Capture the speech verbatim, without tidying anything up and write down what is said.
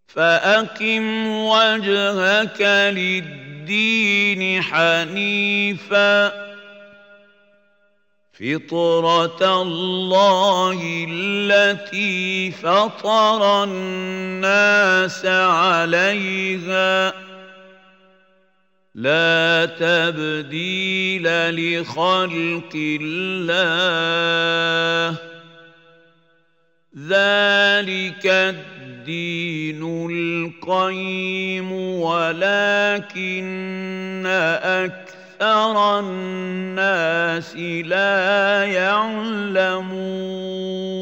فأقم وجهك للدين حنيفا فطرة الله التي فطر الناس عليها لا تبديل لخلق الله ذلك الدين القيم ولكن أكثر الناس لا يعلمون